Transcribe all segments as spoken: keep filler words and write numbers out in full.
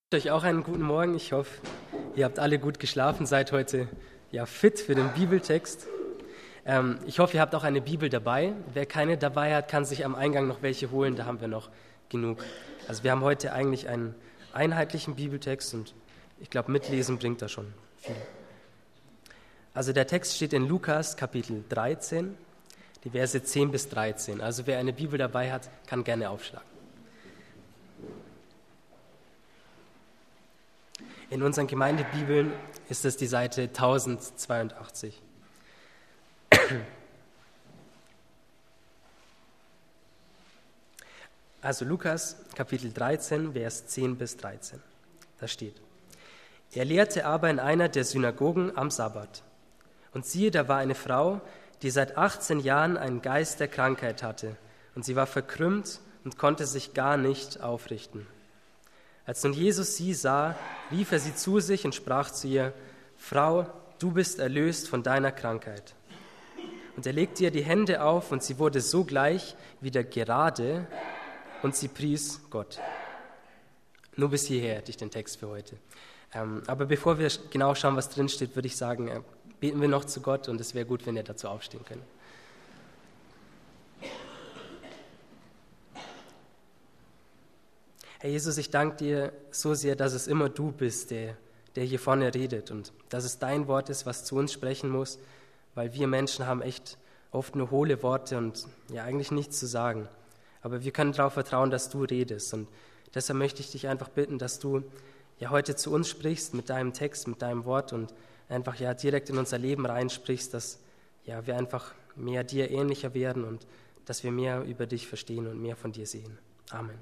Euch auch einen guten Morgen. Ich hoffe, ihr habt alle gut geschlafen, seid heute ja fit für den Bibeltext. Ähm, ich hoffe, ihr habt auch eine Bibel dabei. Wer keine dabei hat, kann sich am Eingang noch welche holen, da haben wir noch genug. Also wir haben heute eigentlich einen einheitlichen Bibeltext und ich glaube, mitlesen bringt da schon viel. Also der Text steht in Lukas Kapitel dreizehn, die Verse zehn bis dreizehn. Also wer eine Bibel dabei hat, kann gerne aufschlagen. In unseren Gemeindebibeln ist es die Seite tausendzweiundachtzig. Also Lukas, Kapitel dreizehn, Vers zehn bis dreizehn. Da steht: Er lehrte aber in einer der Synagogen am Sabbat. Und siehe, da war eine Frau, die seit achtzehn Jahren einen Geist der Krankheit hatte. Und sie war verkrümmt und konnte sich gar nicht aufrichten. Als nun Jesus sie sah, rief er sie zu sich und sprach zu ihr: Frau, du bist erlöst von deiner Krankheit. Und er legte ihr die Hände auf, und sie wurde sogleich wieder gerade, und sie pries Gott. Nur bis hierher hätte ich den Text für heute. Ähm, aber bevor wir genau schauen, was drin steht, würde ich sagen, äh, beten wir noch zu Gott, und es wäre gut, wenn ihr dazu aufstehen könnt. Herr Jesus, ich danke dir so sehr, dass es immer du bist, der, der hier vorne redet, und dass es dein Wort ist, was zu uns sprechen muss, weil wir Menschen haben echt oft nur hohle Worte und ja eigentlich nichts zu sagen. Aber wir können darauf vertrauen, dass du redest, und deshalb möchte ich dich einfach bitten, dass du ja heute zu uns sprichst mit deinem Text, mit deinem Wort und einfach ja direkt in unser Leben reinsprichst, dass ja wir einfach mehr dir ähnlicher werden und dass wir mehr über dich verstehen und mehr von dir sehen. Amen.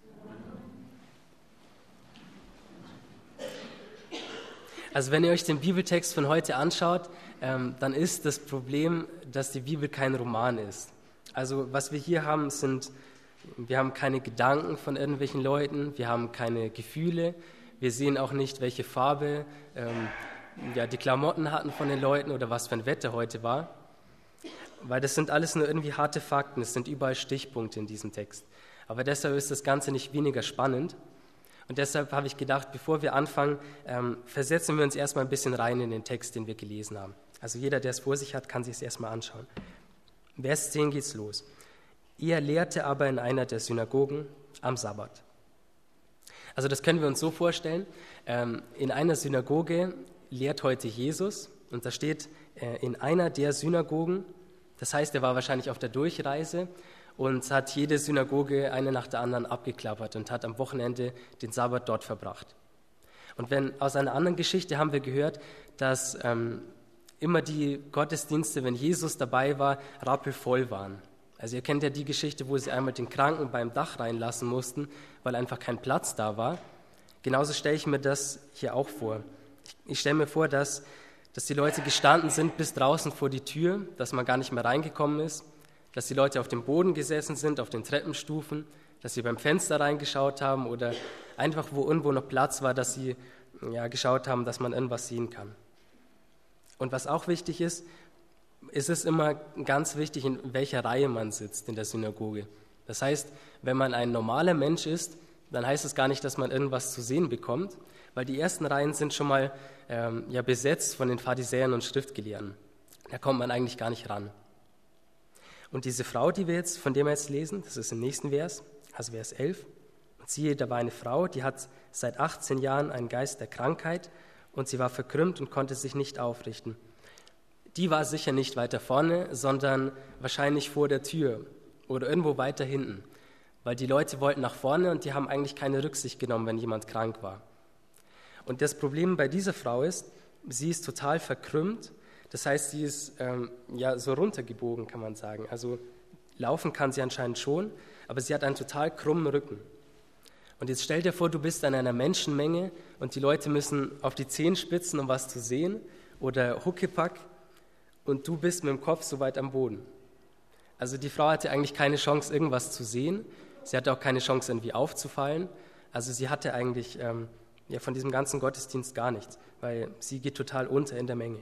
Also wenn ihr euch den Bibeltext von heute anschaut, ähm, dann ist das Problem, dass die Bibel kein Roman ist. Also was wir hier haben, sind, wir haben keine Gedanken von irgendwelchen Leuten, wir haben keine Gefühle, wir sehen auch nicht, welche Farbe ähm, ja, die Klamotten hatten von den Leuten oder was für ein Wetter heute war, weil das sind alles nur irgendwie harte Fakten, es sind überall Stichpunkte in diesem Text. Aber deshalb ist das Ganze nicht weniger spannend. Und deshalb habe ich gedacht, bevor wir anfangen, ähm, versetzen wir uns erstmal ein bisschen rein in den Text, den wir gelesen haben. Also jeder, der es vor sich hat, kann sich es erstmal anschauen. Vers zehn geht's los. Er lehrte aber in einer der Synagogen am Sabbat. Also das können wir uns so vorstellen. Ähm, in einer Synagoge lehrt heute Jesus, und da steht äh, in einer der Synagogen, das heißt, er war wahrscheinlich auf der Durchreise und hat jede Synagoge eine nach der anderen abgeklappert und hat am Wochenende den Sabbat dort verbracht. Und wenn aus einer anderen Geschichte haben wir gehört, dass ähm, immer die Gottesdienste, wenn Jesus dabei war, rappelvoll waren. Also ihr kennt ja die Geschichte, wo sie einmal den Kranken beim Dach reinlassen mussten, weil einfach kein Platz da war. Genauso stelle ich mir das hier auch vor. Ich, ich stelle mir vor, dass, dass die Leute gestanden sind bis draußen vor die Tür, dass man gar nicht mehr reingekommen ist, dass die Leute auf dem Boden gesessen sind, auf den Treppenstufen, dass sie beim Fenster reingeschaut haben oder einfach, wo irgendwo noch Platz war, dass sie ja, geschaut haben, dass man irgendwas sehen kann. Und was auch wichtig ist, ist es immer ganz wichtig, in welcher Reihe man sitzt in der Synagoge. Das heißt, wenn man ein normaler Mensch ist, dann heißt es gar nicht, dass man irgendwas zu sehen bekommt, weil die ersten Reihen sind schon mal ähm, ja, besetzt von den Pharisäern und Schriftgelehrten. Da kommt man eigentlich gar nicht ran. Und diese Frau, die wir jetzt, von der wir jetzt lesen, das ist im nächsten Vers, also Vers elf, und siehe, da war eine Frau, die hat seit achtzehn Jahren einen Geist der Krankheit und sie war verkrümmt und konnte sich nicht aufrichten. Die war sicher nicht weiter vorne, sondern wahrscheinlich vor der Tür oder irgendwo weiter hinten, weil die Leute wollten nach vorne und die haben eigentlich keine Rücksicht genommen, wenn jemand krank war. Und das Problem bei dieser Frau ist, sie ist total verkrümmt. Das heißt, sie ist ähm, ja so runtergebogen, kann man sagen. Also laufen kann sie anscheinend schon, aber sie hat einen total krummen Rücken. Und jetzt stell dir vor, du bist an einer Menschenmenge und die Leute müssen auf die Zehenspitzen, um was zu sehen, oder Huckepack, und du bist mit dem Kopf so weit am Boden. Also die Frau hatte eigentlich keine Chance, irgendwas zu sehen. Sie hatte auch keine Chance, irgendwie aufzufallen. Also sie hatte eigentlich ähm, ja, von diesem ganzen Gottesdienst gar nichts, weil sie geht total unter in der Menge.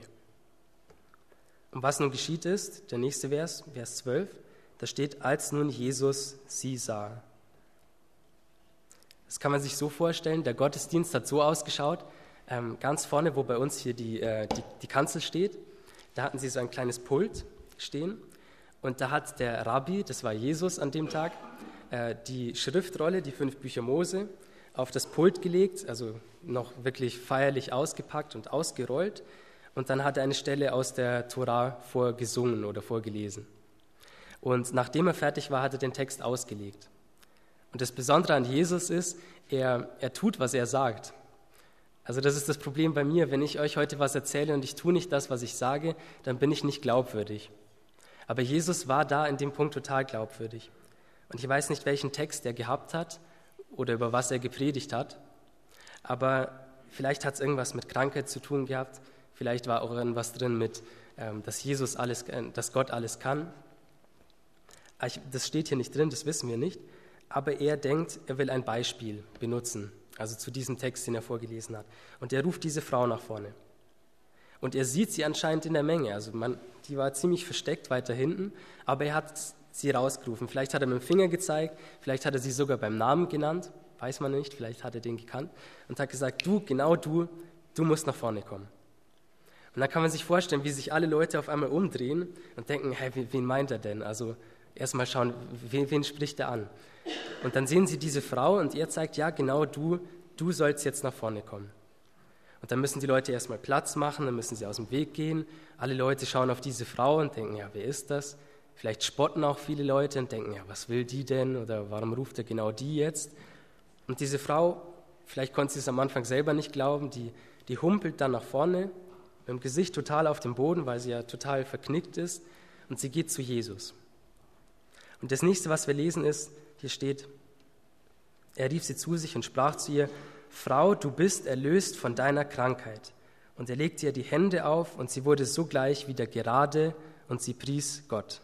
Und was nun geschieht ist, der nächste Vers, Vers zwölf, da steht, als nun Jesus sie sah. Das kann man sich so vorstellen, der Gottesdienst hat so ausgeschaut, ähm, ganz vorne, wo bei uns hier die, äh, die, die Kanzel steht, da hatten sie so ein kleines Pult stehen und da hat der Rabbi, das war Jesus an dem Tag, äh, die Schriftrolle, die fünf Bücher Mose, auf das Pult gelegt, also noch wirklich feierlich ausgepackt und ausgerollt und dann hat er eine Stelle aus der Tora vorgesungen oder vorgelesen. Und nachdem er fertig war, hat er den Text ausgelegt. Und das Besondere an Jesus ist, er, er tut, was er sagt. Also das ist das Problem bei mir, wenn ich euch heute was erzähle und ich tue nicht das, was ich sage, dann bin ich nicht glaubwürdig. Aber Jesus war da in dem Punkt total glaubwürdig. Und ich weiß nicht, welchen Text er gehabt hat oder über was er gepredigt hat, aber vielleicht hat es irgendwas mit Krankheit zu tun gehabt, vielleicht war auch irgendwas drin mit, ähm, dass Jesus alles, äh, dass Gott alles kann. Ich, das steht hier nicht drin, das wissen wir nicht. Aber er denkt, er will ein Beispiel benutzen, also zu diesem Text, den er vorgelesen hat. Und er ruft diese Frau nach vorne. Und er sieht sie anscheinend in der Menge. Also man, die war ziemlich versteckt weiter hinten, aber er hat sie rausgerufen. Vielleicht hat er mit dem Finger gezeigt, vielleicht hat er sie sogar beim Namen genannt, weiß man nicht, vielleicht hat er den gekannt und hat gesagt, du, genau du, du musst nach vorne kommen. Und dann kann man sich vorstellen, wie sich alle Leute auf einmal umdrehen und denken, hey, wen meint er denn? Also erstmal schauen, wen, wen spricht er an? Und dann sehen sie diese Frau und er zeigt, ja, genau du, du sollst jetzt nach vorne kommen. Und dann müssen die Leute erstmal Platz machen, dann müssen sie aus dem Weg gehen. Alle Leute schauen auf diese Frau und denken, ja, wer ist das? Vielleicht spotten auch viele Leute und denken, ja, was will die denn? Oder warum ruft er genau die jetzt? Und diese Frau, vielleicht konnte sie es am Anfang selber nicht glauben, die, die humpelt dann nach vorne, mit dem Gesicht total auf dem Boden, weil sie ja total verknickt ist. Und sie geht zu Jesus. Und das nächste, was wir lesen, ist, hier steht, er rief sie zu sich und sprach zu ihr, Frau, du bist erlöst von deiner Krankheit. Und er legte ihr die Hände auf und sie wurde sogleich wieder gerade und sie pries Gott.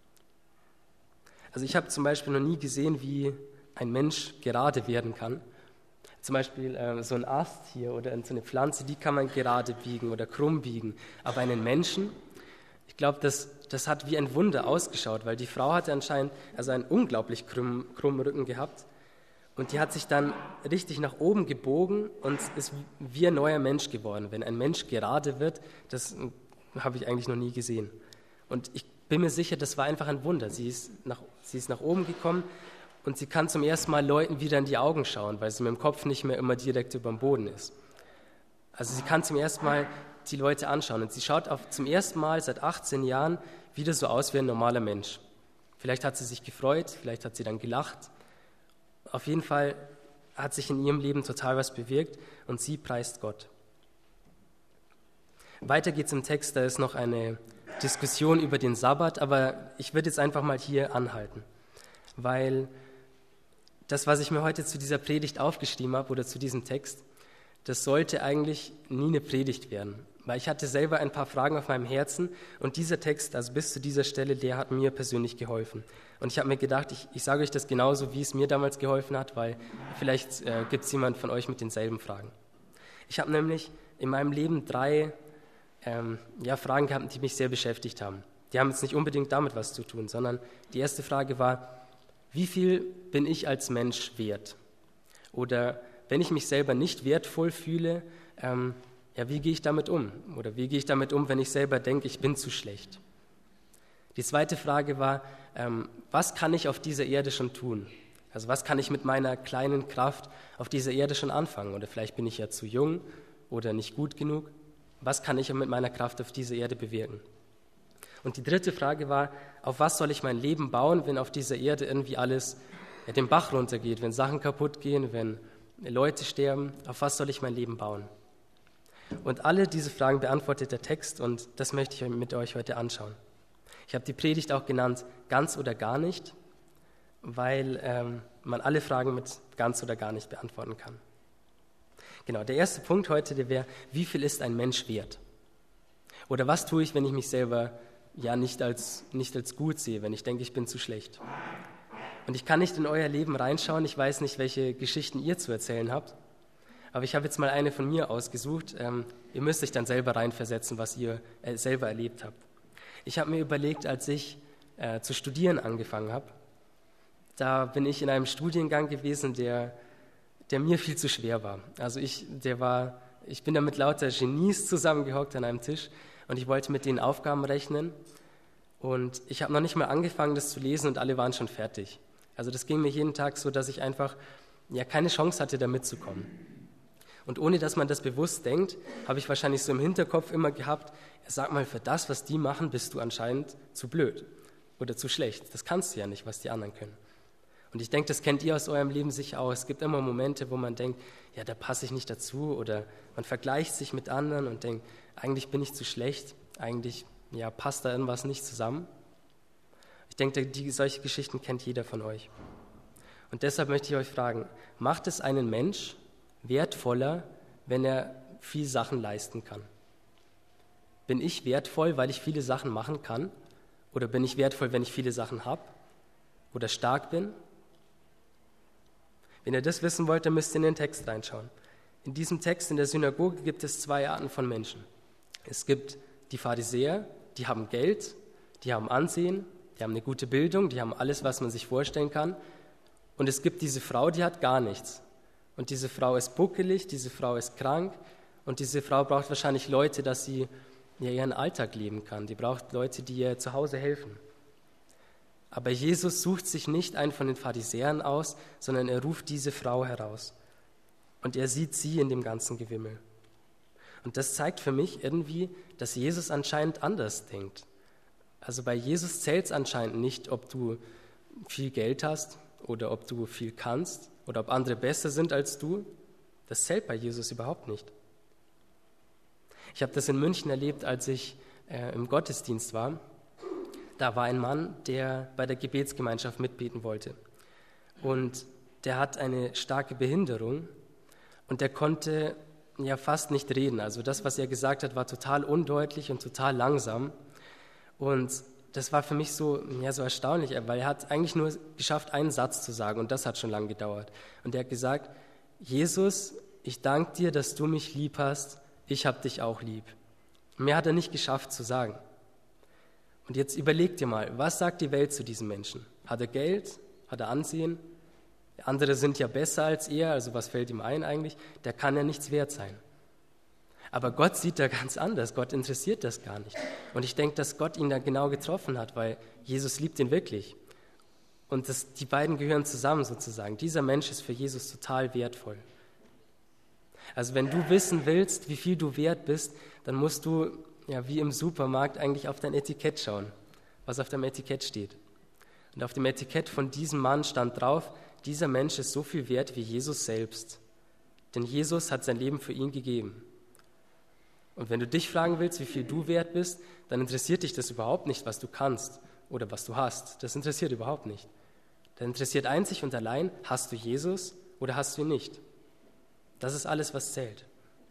Also ich habe zum Beispiel noch nie gesehen, wie ein Mensch gerade werden kann. Zum Beispiel äh, so ein Ast hier oder so eine Pflanze, die kann man gerade biegen oder krumm biegen. Aber einen Menschen, ich glaube, das, das hat wie ein Wunder ausgeschaut, weil die Frau hatte anscheinend also einen unglaublich krumm, krummen Rücken gehabt. Und die hat sich dann richtig nach oben gebogen und ist wie ein neuer Mensch geworden. Wenn ein Mensch gerade wird, das habe ich eigentlich noch nie gesehen. Und ich bin mir sicher, das war einfach ein Wunder. Sie ist nach, sie ist nach oben gekommen und sie kann zum ersten Mal Leuten wieder in die Augen schauen, weil sie mit dem Kopf nicht mehr immer direkt über dem Boden ist. Also sie kann zum ersten Mal die Leute anschauen und sie schaut auf, zum ersten Mal seit achtzehn Jahren wieder so aus wie ein normaler Mensch. Vielleicht hat sie sich gefreut, vielleicht hat sie dann gelacht. Auf jeden Fall hat sich in ihrem Leben total was bewirkt und sie preist Gott. Weiter geht es im Text, da ist noch eine Diskussion über den Sabbat, aber ich würde jetzt einfach mal hier anhalten, weil das, was ich mir heute zu dieser Predigt aufgeschrieben habe oder zu diesem Text, das sollte eigentlich nie eine Predigt werden, weil ich hatte selber ein paar Fragen auf meinem Herzen und dieser Text, also bis zu dieser Stelle, der hat mir persönlich geholfen. Und ich habe mir gedacht, ich, ich sage euch das genauso, wie es mir damals geholfen hat, weil vielleicht äh, gibt es jemand von euch mit denselben Fragen. Ich habe nämlich in meinem Leben drei ähm, ja, Fragen gehabt, die mich sehr beschäftigt haben. Die haben jetzt nicht unbedingt damit was zu tun, sondern die erste Frage war, wie viel bin ich als Mensch wert? Oder wenn ich mich selber nicht wertvoll fühle, ähm, ja, wie gehe ich damit um? Oder wie gehe ich damit um, wenn ich selber denke, ich bin zu schlecht? Die zweite Frage war, ähm, was kann ich auf dieser Erde schon tun? Also was kann ich mit meiner kleinen Kraft auf dieser Erde schon anfangen? Oder vielleicht bin ich ja zu jung oder nicht gut genug. Was kann ich mit meiner Kraft auf dieser Erde bewirken? Und die dritte Frage war, auf was soll ich mein Leben bauen, wenn auf dieser Erde irgendwie alles ja, den Bach runtergeht, wenn Sachen kaputt gehen, wenn Leute sterben, auf was soll ich mein Leben bauen? Und alle diese Fragen beantwortet der Text und das möchte ich mit euch heute anschauen. Ich habe die Predigt auch genannt, ganz oder gar nicht, weil ähm, man alle Fragen mit ganz oder gar nicht beantworten kann. Genau, der erste Punkt heute, der wäre, wie viel ist ein Mensch wert? Oder was tue ich, wenn ich mich selber ja nicht als, nicht als gut sehe, wenn ich denke, ich bin zu schlecht? Und ich kann nicht in euer Leben reinschauen, ich weiß nicht, welche Geschichten ihr zu erzählen habt, aber ich habe jetzt mal eine von mir ausgesucht. Ähm, ihr müsst euch dann selber reinversetzen, was ihr äh, selber erlebt habt. Ich habe mir überlegt, als ich äh, zu studieren angefangen habe, da bin ich in einem Studiengang gewesen, der, der mir viel zu schwer war. Also ich, der war, ich bin da mit lauter Genies zusammengehockt an einem Tisch und ich wollte mit denen Aufgaben rechnen und ich habe noch nicht mal angefangen, das zu lesen und alle waren schon fertig. Also das ging mir jeden Tag so, dass ich einfach ja keine Chance hatte, da mitzukommen. Und ohne, dass man das bewusst denkt, habe ich wahrscheinlich so im Hinterkopf immer gehabt, ja, sag mal, für das, was die machen, bist du anscheinend zu blöd oder zu schlecht. Das kannst du ja nicht, was die anderen können. Und ich denke, das kennt ihr aus eurem Leben sicher auch. Es gibt immer Momente, wo man denkt, ja, da passe ich nicht dazu oder man vergleicht sich mit anderen und denkt, eigentlich bin ich zu schlecht, eigentlich ja, passt da irgendwas nicht zusammen. Ich denke, die, solche Geschichten kennt jeder von euch. Und deshalb möchte ich euch fragen, macht es einen Mensch wertvoller, wenn er viele Sachen leisten kann? Bin ich wertvoll, weil ich viele Sachen machen kann? Oder bin ich wertvoll, wenn ich viele Sachen habe? Oder stark bin? Wenn ihr das wissen wollt, dann müsst ihr in den Text reinschauen. In diesem Text in der Synagoge gibt es zwei Arten von Menschen. Es gibt die Pharisäer, die haben Geld, die haben Ansehen, die haben eine gute Bildung, die haben alles, was man sich vorstellen kann. Und es gibt diese Frau, die hat gar nichts. Und diese Frau ist buckelig, diese Frau ist krank und diese Frau braucht wahrscheinlich Leute, dass sie ja, ihren Alltag leben kann. Die braucht Leute, die ihr zu Hause helfen. Aber Jesus sucht sich nicht einen von den Pharisäern aus, sondern er ruft diese Frau heraus. Und er sieht sie in dem ganzen Gewimmel. Und das zeigt für mich irgendwie, dass Jesus anscheinend anders denkt. Also bei Jesus zählt es anscheinend nicht, ob du viel Geld hast oder ob du viel kannst oder ob andere besser sind als du. Das zählt bei Jesus überhaupt nicht. Ich habe das in München erlebt, als ich äh, im Gottesdienst war. Da war ein Mann, der bei der Gebetsgemeinschaft mitbeten wollte. Und der hat eine starke Behinderung und der konnte ja fast nicht reden. Also das, was er gesagt hat, war total undeutlich und total langsam. Und das war für mich so, ja, so erstaunlich, weil er hat eigentlich nur geschafft, einen Satz zu sagen und das hat schon lange gedauert. Und er hat gesagt, Jesus, ich danke dir, dass du mich lieb hast, ich habe dich auch lieb. Mehr hat er nicht geschafft zu sagen. Und jetzt überleg dir mal, was sagt die Welt zu diesem Menschen? Hat er Geld? Hat er Ansehen? Andere sind ja besser als er, also was fällt ihm ein eigentlich? Der kann ja nichts wert sein. Aber Gott sieht da ganz anders, Gott interessiert das gar nicht. Und ich denke, dass Gott ihn da genau getroffen hat, weil Jesus liebt ihn wirklich. Und das, die beiden gehören zusammen sozusagen. Dieser Mensch ist für Jesus total wertvoll. Also wenn du wissen willst, wie viel du wert bist, dann musst du, ja, wie im Supermarkt, eigentlich auf dein Etikett schauen, was auf deinem Etikett steht. Und auf dem Etikett von diesem Mann stand drauf, dieser Mensch ist so viel wert wie Jesus selbst. Denn Jesus hat sein Leben für ihn gegeben. Und wenn du dich fragen willst, wie viel du wert bist, dann interessiert dich das überhaupt nicht, was du kannst oder was du hast. Das interessiert überhaupt nicht. Dann interessiert einzig und allein, hast du Jesus oder hast du ihn nicht. Das ist alles, was zählt.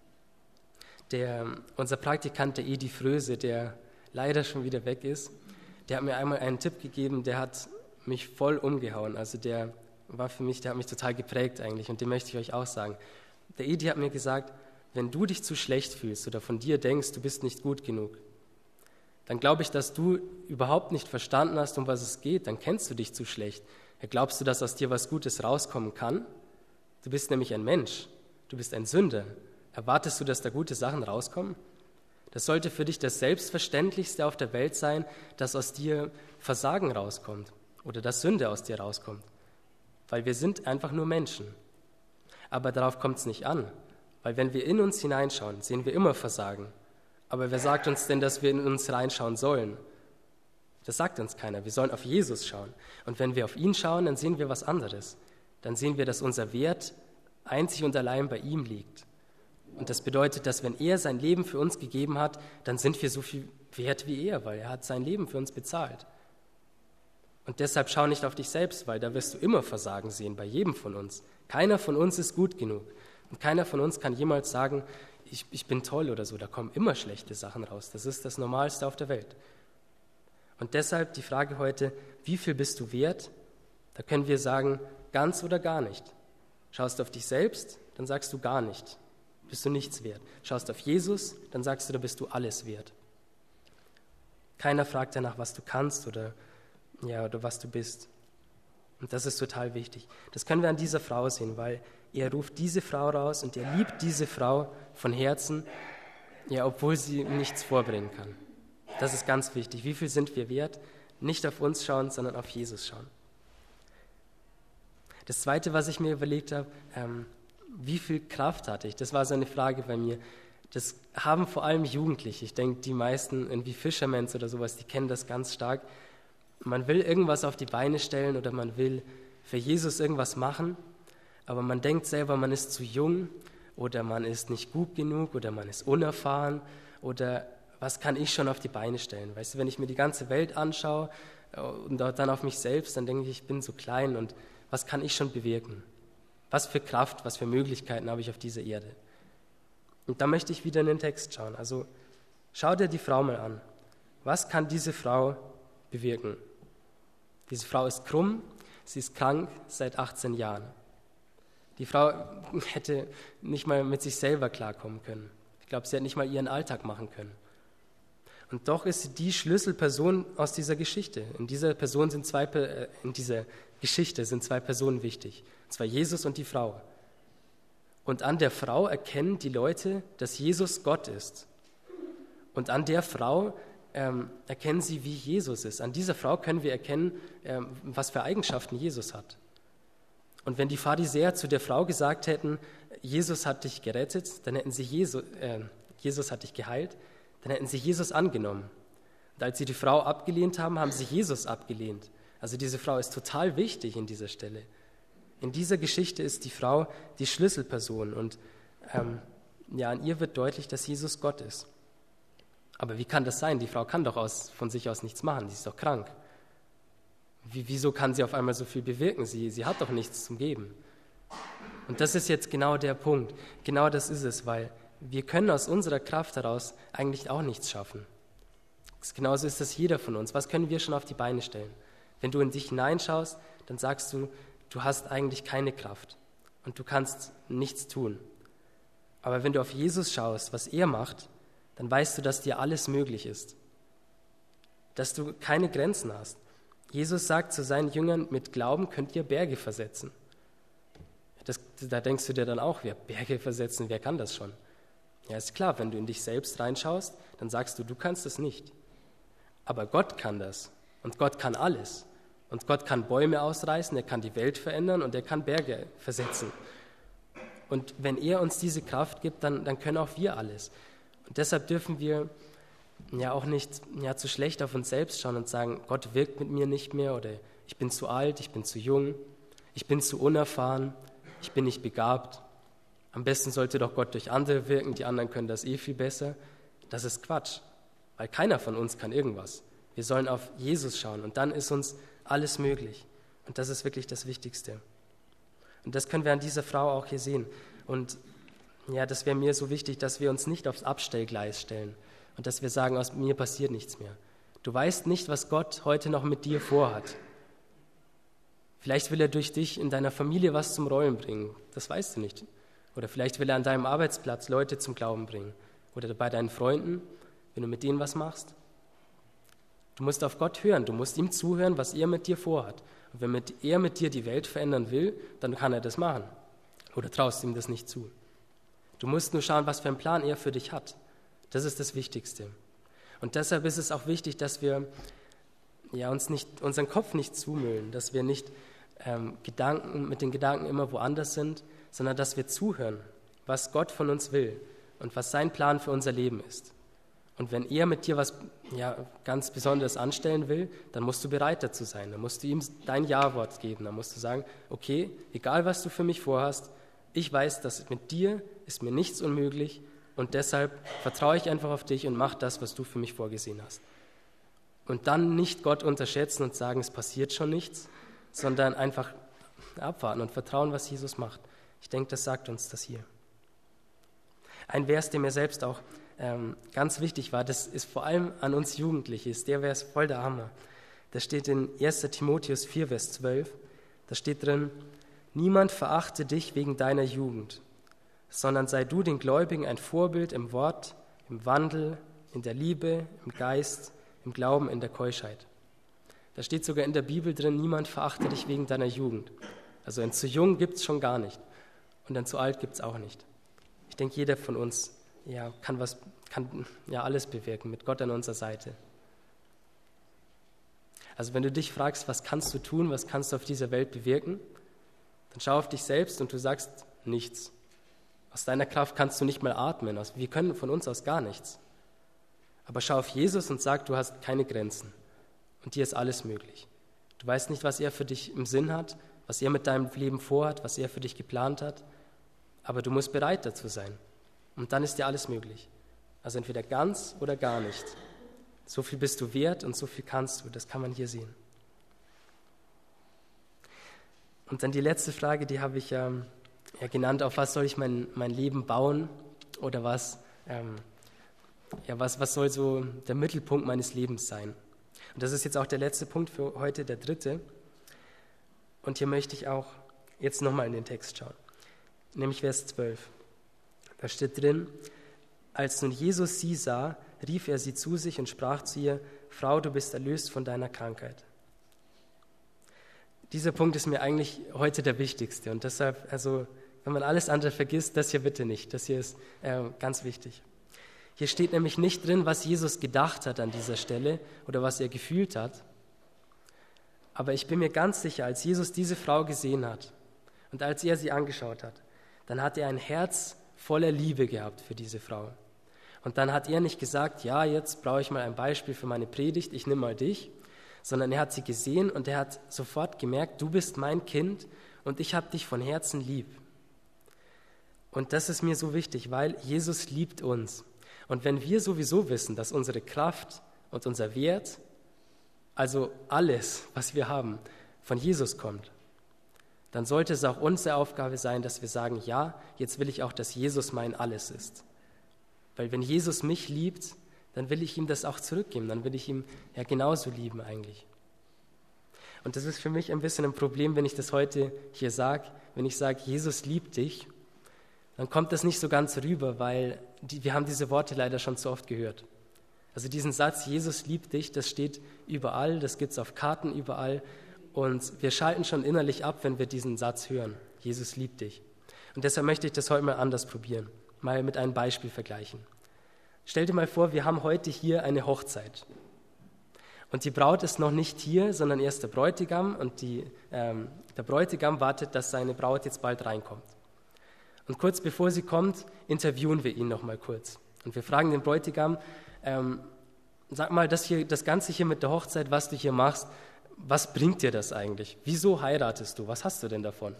Der, unser Praktikant, der Edi Fröse, der leider schon wieder weg ist, der hat mir einmal einen Tipp gegeben, der hat mich voll umgehauen. Also der war für mich, der hat mich total geprägt eigentlich und den möchte ich euch auch sagen. Der Edi hat mir gesagt, wenn du dich zu schlecht fühlst oder von dir denkst, du bist nicht gut genug, dann glaube ich, dass du überhaupt nicht verstanden hast, um was es geht. Dann kennst du dich zu schlecht. Glaubst du, dass aus dir was Gutes rauskommen kann? Du bist nämlich ein Mensch. Du bist ein Sünder. Erwartest du, dass da gute Sachen rauskommen? Das sollte für dich das Selbstverständlichste auf der Welt sein, dass aus dir Versagen rauskommt oder dass Sünde aus dir rauskommt. Weil wir sind einfach nur Menschen. Aber darauf kommt es nicht an. Weil wenn wir in uns hineinschauen, sehen wir immer Versagen. Aber wer sagt uns denn, dass wir in uns reinschauen sollen? Das sagt uns keiner. Wir sollen auf Jesus schauen. Und wenn wir auf ihn schauen, dann sehen wir was anderes. Dann sehen wir, dass unser Wert einzig und allein bei ihm liegt. Und das bedeutet, dass wenn er sein Leben für uns gegeben hat, dann sind wir so viel wert wie er, weil er hat sein Leben für uns bezahlt. Und deshalb schau nicht auf dich selbst, weil da wirst du immer Versagen sehen, bei jedem von uns. Keiner von uns ist gut genug. Und keiner von uns kann jemals sagen, ich, ich bin toll oder so. Da kommen immer schlechte Sachen raus. Das ist das Normalste auf der Welt. Und deshalb die Frage heute, wie viel bist du wert? Da können wir sagen, ganz oder gar nicht. Schaust du auf dich selbst, dann sagst du gar nicht. Bist du nichts wert. Schaust auf Jesus, dann sagst du, da bist du alles wert. Keiner fragt danach, was du kannst oder, ja, oder was du bist. Und das ist total wichtig. Das können wir an dieser Frau sehen, weil er ruft diese Frau raus und er liebt diese Frau von Herzen, ja, obwohl sie nichts vorbringen kann. Das ist ganz wichtig. Wie viel sind wir wert? Nicht auf uns schauen, sondern auf Jesus schauen. Das Zweite, was ich mir überlegt habe, ähm, wie viel Kraft hatte ich? Das war so eine Frage bei mir. Das haben vor allem Jugendliche. Ich denke, die meisten, irgendwie Fishermans oder sowas, die kennen das ganz stark. Man will irgendwas auf die Beine stellen oder man will für Jesus irgendwas machen, aber man denkt selber, man ist zu jung oder man ist nicht gut genug oder man ist unerfahren oder was kann ich schon auf die Beine stellen? Weißt du, wenn ich mir die ganze Welt anschaue und dann auf mich selbst, dann denke ich, ich bin so klein und was kann ich schon bewirken? Was für Kraft, was für Möglichkeiten habe ich auf dieser Erde? Und da möchte ich wieder in den Text schauen. Also schau dir die Frau mal an. Was kann diese Frau bewirken? Diese Frau ist krumm, sie ist krank seit achtzehn Jahren. Die Frau hätte nicht mal mit sich selber klarkommen können. Ich glaube, sie hat nicht mal ihren Alltag machen können. Und doch ist sie die Schlüsselperson aus dieser Geschichte. In dieser Person sind zwei, äh, in dieser Geschichte sind zwei Personen wichtig. Und zwar Jesus und die Frau. Und an der Frau erkennen die Leute, dass Jesus Gott ist. Und an der Frau ähm, erkennen sie, wie Jesus ist. An dieser Frau können wir erkennen, ähm, was für Eigenschaften Jesus hat. Und wenn die Pharisäer zu der Frau gesagt hätten, Jesus hat dich gerettet, dann hätten sie Jesus, äh, Jesus hat dich geheilt, dann hätten sie Jesus angenommen. Und als sie die Frau abgelehnt haben, haben sie Jesus abgelehnt. Also diese Frau ist total wichtig in dieser Stelle. In dieser Geschichte ist die Frau die Schlüsselperson und ähm, ja, an ihr wird deutlich, dass Jesus Gott ist. Aber wie kann das sein? Die Frau kann doch aus, von sich aus nichts machen, sie ist doch krank. Wie, wieso kann sie auf einmal so viel bewirken? Sie, sie hat doch nichts zum Geben. Und das ist jetzt genau der Punkt. Genau das ist es, weil wir können aus unserer Kraft heraus eigentlich auch nichts schaffen. Genauso ist das jeder von uns. Was können wir schon auf die Beine stellen? Wenn du in dich hineinschaust, dann sagst du, du hast eigentlich keine Kraft und du kannst nichts tun. Aber wenn du auf Jesus schaust, was er macht, dann weißt du, dass dir alles möglich ist. Dass du keine Grenzen hast. Jesus sagt zu seinen Jüngern, mit Glauben könnt ihr Berge versetzen. Das, da denkst du dir dann auch, wer Berge versetzen, wer kann das schon? Ja, ist klar, wenn du in dich selbst reinschaust, dann sagst du, du kannst es nicht. Aber Gott kann das und Gott kann alles. Und Gott kann Bäume ausreißen, er kann die Welt verändern und er kann Berge versetzen. Und wenn er uns diese Kraft gibt, dann, dann können auch wir alles. Und deshalb dürfen wir ja auch nicht ja, zu schlecht auf uns selbst schauen und sagen, Gott wirkt mit mir nicht mehr oder ich bin zu alt, ich bin zu jung, ich bin zu unerfahren, ich bin nicht begabt. Am besten sollte doch Gott durch andere wirken, die anderen können das eh viel besser. Das ist Quatsch, weil keiner von uns kann irgendwas. Wir sollen auf Jesus schauen und dann ist uns alles möglich. Und das ist wirklich das Wichtigste. Und das können wir an dieser Frau auch hier sehen. Und ja, das wäre mir so wichtig, dass wir uns nicht aufs Abstellgleis stellen und dass wir sagen, aus mir passiert nichts mehr. Du weißt nicht, was Gott heute noch mit dir vorhat. Vielleicht will er durch dich in deiner Familie was zum Rollen bringen. Das weißt du nicht. Oder vielleicht will er an deinem Arbeitsplatz Leute zum Glauben bringen. Oder bei deinen Freunden, wenn du mit denen was machst. Du musst auf Gott hören, du musst ihm zuhören, was er mit dir vorhat. Und wenn mit, er mit dir die Welt verändern will, dann kann er das machen. Oder traust ihm das nicht zu. Du musst nur schauen, was für einen Plan er für dich hat. Das ist das Wichtigste. Und deshalb ist es auch wichtig, dass wir ja, uns nicht, unseren Kopf nicht zumüllen, dass wir nicht ähm, Gedanken, mit den Gedanken immer woanders sind, sondern dass wir zuhören, was Gott von uns will und was sein Plan für unser Leben ist. Und wenn er mit dir was ja, ganz Besonderes anstellen will, dann musst du bereit dazu sein. Dann musst du ihm dein Ja-Wort geben. Dann musst du sagen, okay, egal was du für mich vorhast, ich weiß, dass mit dir ist mir nichts unmöglich und deshalb vertraue ich einfach auf dich und mach das, was du für mich vorgesehen hast. Und dann nicht Gott unterschätzen und sagen, es passiert schon nichts, sondern einfach abwarten und vertrauen, was Jesus macht. Ich denke, das sagt uns das hier. Ein Vers, der mir selbst auch ähm, ganz wichtig war, das ist vor allem an uns Jugendliche, ist der Vers voll der Hammer. Das steht in erster Timotheus vier, Vers zwölf, da steht drin, niemand verachte dich wegen deiner Jugend, sondern sei du den Gläubigen ein Vorbild im Wort, im Wandel, in der Liebe, im Geist, im Glauben, in der Keuschheit. Da steht sogar in der Bibel drin, niemand verachte dich wegen deiner Jugend. Also ein zu jung gibt es schon gar nicht. und dann zu alt gibt es auch nicht. Ich denke, jeder von uns ja, kann, was, kann ja alles bewirken, mit Gott an unserer Seite. Also wenn du dich fragst, was kannst du tun, was kannst du auf dieser Welt bewirken, dann schau auf dich selbst und du sagst nichts. Aus deiner Kraft kannst du nicht mal atmen. Wir können von uns aus gar nichts. Aber schau auf Jesus und sag, du hast keine Grenzen. Und dir ist alles möglich. Du weißt nicht, was er für dich im Sinn hat, was er mit deinem Leben vorhat, was er für dich geplant hat. Aber du musst bereit dazu sein. Und dann ist dir alles möglich. Also entweder ganz oder gar nicht. So viel bist du wert und so viel kannst du. Das kann man hier sehen. Und dann die letzte Frage, die habe ich ähm, ja genannt, auf was soll ich mein, mein Leben bauen? Oder was, ähm, ja, was, was soll so der Mittelpunkt meines Lebens sein? Und das ist jetzt auch der letzte Punkt für heute, der dritte. Und hier möchte ich auch jetzt nochmal in den Text schauen. Nämlich Vers zwölf. Da steht drin, als nun Jesus sie sah, rief er sie zu sich und sprach zu ihr, Frau, du bist erlöst von deiner Krankheit. Dieser Punkt ist mir eigentlich heute der wichtigste. Und deshalb, also wenn man alles andere vergisst, das hier bitte nicht. Das hier ist äh, ganz wichtig. Hier steht nämlich nicht drin, was Jesus gedacht hat an dieser Stelle oder was er gefühlt hat. Aber ich bin mir ganz sicher, als Jesus diese Frau gesehen hat und als er sie angeschaut hat, dann hat er ein Herz voller Liebe gehabt für diese Frau. Und dann hat er nicht gesagt, ja, jetzt brauche ich mal ein Beispiel für meine Predigt, ich nehme mal dich, sondern er hat sie gesehen und er hat sofort gemerkt, du bist mein Kind und ich habe dich von Herzen lieb. Und das ist mir so wichtig, weil Jesus liebt uns. Und wenn wir sowieso wissen, dass unsere Kraft und unser Wert, also alles, was wir haben, von Jesus kommt, dann sollte es auch unsere Aufgabe sein, dass wir sagen, ja, jetzt will ich auch, dass Jesus mein Alles ist. Weil wenn Jesus mich liebt, dann will ich ihm das auch zurückgeben, dann will ich ihm ja genauso lieben eigentlich. Und das ist für mich ein bisschen ein Problem, wenn ich das heute hier sage, wenn ich sage, Jesus liebt dich, dann kommt das nicht so ganz rüber, weil die, wir haben diese Worte leider schon zu oft gehört. Also diesen Satz, Jesus liebt dich, das steht überall, das gibt es auf Karten überall und wir schalten schon innerlich ab, wenn wir diesen Satz hören, Jesus liebt dich. Und deshalb möchte ich das heute mal anders probieren, mal mit einem Beispiel vergleichen. Stell dir mal vor, wir haben heute hier eine Hochzeit und die Braut ist noch nicht hier, sondern erst der Bräutigam und die, ähm, der Bräutigam wartet, dass seine Braut jetzt bald reinkommt. Und kurz bevor sie kommt, interviewen wir ihn noch mal kurz. Und wir fragen den Bräutigam, ähm, sag mal, das, hier, das Ganze hier mit der Hochzeit, was du hier machst, was bringt dir das eigentlich? Wieso heiratest du? Was hast du denn davon?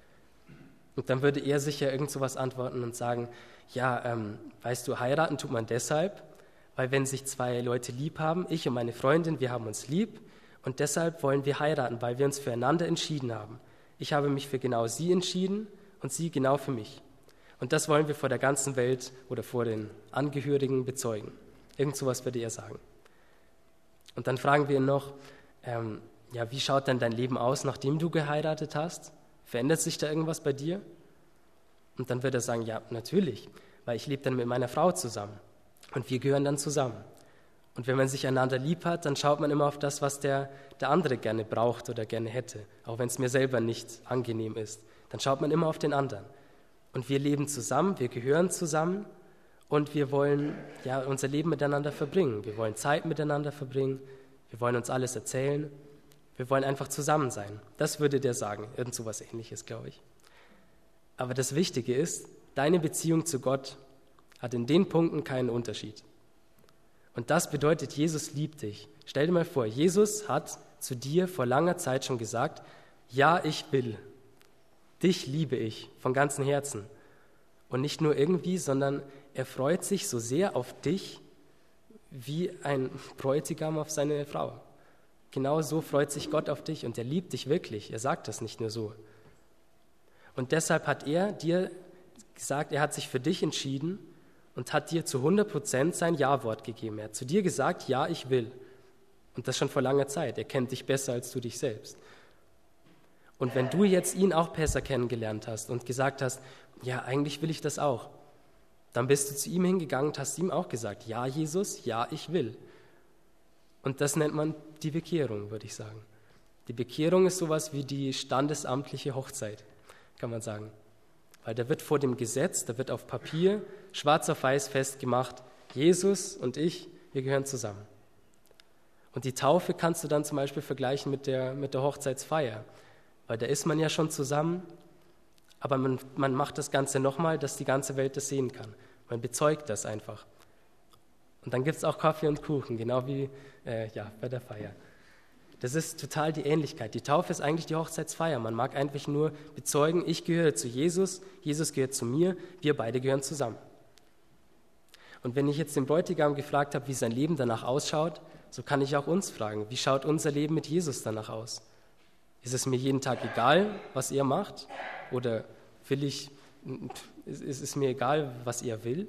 Und dann würde er sicher irgend so was antworten und sagen, ja, ähm, weißt du, heiraten tut man deshalb, weil wenn sich zwei Leute lieb haben, ich und meine Freundin, wir haben uns lieb und deshalb wollen wir heiraten, weil wir uns füreinander entschieden haben. Ich habe mich für genau sie entschieden und sie genau für mich. Und das wollen wir vor der ganzen Welt oder vor den Angehörigen bezeugen. Irgend sowas würde er sagen. Und dann fragen wir ihn noch, ähm, ja, wie schaut dann dein Leben aus, nachdem du geheiratet hast? Verändert sich da irgendwas bei dir? Und dann wird er sagen, ja, natürlich, weil ich lebe dann mit meiner Frau zusammen und wir gehören dann zusammen. Und wenn man sich einander lieb hat, dann schaut man immer auf das, was der, der andere gerne braucht oder gerne hätte, auch wenn es mir selber nicht angenehm ist. Dann schaut man immer auf den anderen. Und wir leben zusammen, wir gehören zusammen und wir wollen ja unser Leben miteinander verbringen. Wir wollen Zeit miteinander verbringen, wir wollen uns alles erzählen, wir wollen einfach zusammen sein. Das würde der sagen, irgend so was Ähnliches, glaube ich. Aber das Wichtige ist, deine Beziehung zu Gott hat in den Punkten keinen Unterschied. Und das bedeutet, Jesus liebt dich. Stell dir mal vor, Jesus hat zu dir vor langer Zeit schon gesagt, ja, ich will. Dich liebe ich von ganzem Herzen. Und nicht nur irgendwie, sondern er freut sich so sehr auf dich, wie ein Bräutigam auf seine Frau. Genau so freut sich Gott auf dich und er liebt dich wirklich. Er sagt das nicht nur so. Und deshalb hat er dir gesagt, er hat sich für dich entschieden und hat dir zu hundert Prozent sein Ja-Wort gegeben. Er hat zu dir gesagt, ja, ich will. Und das schon vor langer Zeit. Er kennt dich besser als du dich selbst. Und wenn du jetzt ihn auch besser kennengelernt hast und gesagt hast, ja, eigentlich will ich das auch, dann bist du zu ihm hingegangen und hast ihm auch gesagt, ja, Jesus, ja, ich will. Und das nennt man die Bekehrung, würde ich sagen. Die Bekehrung ist sowas wie die standesamtliche Hochzeit, kann man sagen. Weil da wird vor dem Gesetz, da wird auf Papier schwarz auf weiß festgemacht, Jesus und ich, wir gehören zusammen. Und die Taufe kannst du dann zum Beispiel vergleichen mit der, mit der Hochzeitsfeier, weil da ist man ja schon zusammen, aber man, man macht das Ganze nochmal, dass die ganze Welt das sehen kann. Man bezeugt das einfach. Und dann gibt es auch Kaffee und Kuchen, genau wie äh, ja, bei der Feier. Das ist total die Ähnlichkeit. Die Taufe ist eigentlich die Hochzeitsfeier. Man mag einfach nur bezeugen, ich gehöre zu Jesus, Jesus gehört zu mir, wir beide gehören zusammen. Und wenn ich jetzt den Bräutigam gefragt habe, wie sein Leben danach ausschaut, so kann ich auch uns fragen, wie schaut unser Leben mit Jesus danach aus? Ist es mir jeden Tag egal, was er macht? Oder will ich, ist es mir egal, was er will?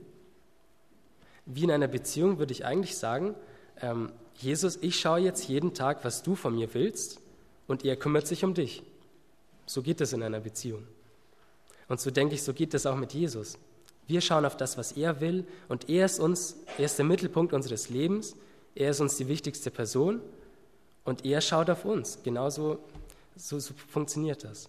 Wie in einer Beziehung würde ich eigentlich sagen, ähm, Jesus, ich schaue jetzt jeden Tag, was du von mir willst, und er kümmert sich um dich. So geht es in einer Beziehung. Und so denke ich, so geht es auch mit Jesus. Wir schauen auf das, was er will, und er ist uns, er ist der Mittelpunkt unseres Lebens, er ist uns die wichtigste Person, und er schaut auf uns. Genauso so, so funktioniert das.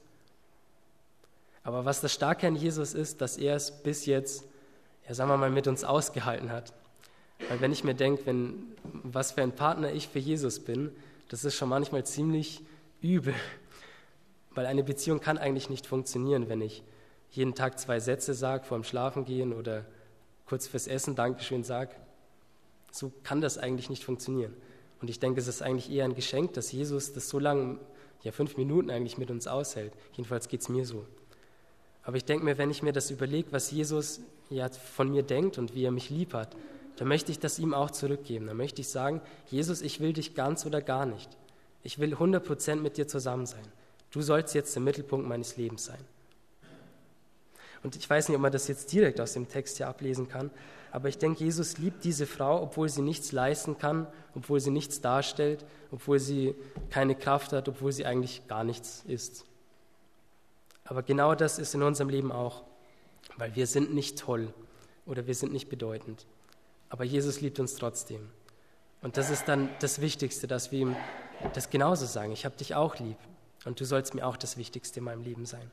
Aber was das Starke an Jesus ist, dass er es bis jetzt, ja, sagen wir mal, mit uns ausgehalten hat. Weil wenn ich mir denke, wenn, was für ein Partner ich für Jesus bin, das ist schon manchmal ziemlich übel. Weil eine Beziehung kann eigentlich nicht funktionieren, wenn ich jeden Tag zwei Sätze sage, vorm Schlafengehen oder kurz fürs Essen Dankeschön sage. So kann das eigentlich nicht funktionieren. Und ich denke, es ist eigentlich eher ein Geschenk, dass Jesus das so lange, ja fünf Minuten eigentlich mit uns aushält. Jedenfalls geht es mir so. Aber ich denke mir, wenn ich mir das überlege, was Jesus ja von mir denkt und wie er mich lieb hat, dann möchte ich das ihm auch zurückgeben. Dann möchte ich sagen, Jesus, ich will dich ganz oder gar nicht. Ich will hundert Prozent mit dir zusammen sein. Du sollst jetzt der Mittelpunkt meines Lebens sein. Und ich weiß nicht, ob man das jetzt direkt aus dem Text hier ablesen kann, aber ich denke, Jesus liebt diese Frau, obwohl sie nichts leisten kann, obwohl sie nichts darstellt, obwohl sie keine Kraft hat, obwohl sie eigentlich gar nichts ist. Aber genau das ist in unserem Leben auch, weil wir sind nicht toll oder wir sind nicht bedeutend. Aber Jesus liebt uns trotzdem. Und das ist dann das Wichtigste, dass wir ihm das genauso sagen. Ich habe dich auch lieb und du sollst mir auch das Wichtigste in meinem Leben sein.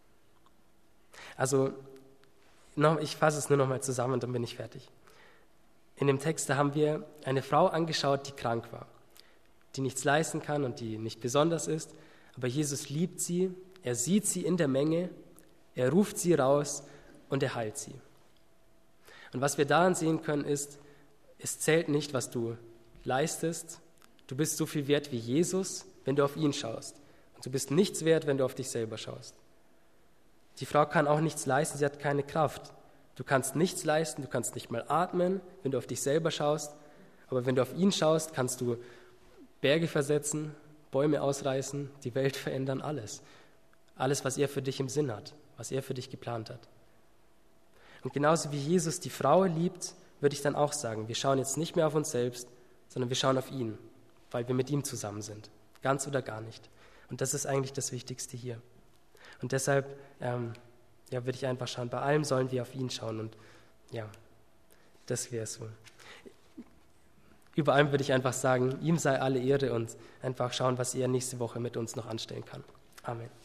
Also, noch, ich fasse es nur noch mal zusammen und dann bin ich fertig. In dem Text, da haben wir eine Frau angeschaut, die krank war, die nichts leisten kann und die nicht besonders ist, aber Jesus liebt sie, er sieht sie in der Menge, er ruft sie raus und er heilt sie. Und was wir daran sehen können, ist, es zählt nicht, was du leistest. Du bist so viel wert wie Jesus, wenn du auf ihn schaust. Und du bist nichts wert, wenn du auf dich selber schaust. Die Frau kann auch nichts leisten, sie hat keine Kraft. Du kannst nichts leisten, du kannst nicht mal atmen, wenn du auf dich selber schaust. Aber wenn du auf ihn schaust, kannst du Berge versetzen, Bäume ausreißen, die Welt verändern, alles. Alles, was er für dich im Sinn hat, was er für dich geplant hat. Und genauso wie Jesus die Frau liebt, würde ich dann auch sagen, wir schauen jetzt nicht mehr auf uns selbst, sondern wir schauen auf ihn, weil wir mit ihm zusammen sind, ganz oder gar nicht. Und das ist eigentlich das Wichtigste hier. Und deshalb ähm, ja, würde ich einfach schauen, bei allem sollen wir auf ihn schauen und ja, das wäre so. Über allem würde ich einfach sagen, ihm sei alle Ehre und einfach schauen, was er nächste Woche mit uns noch anstellen kann. Amen.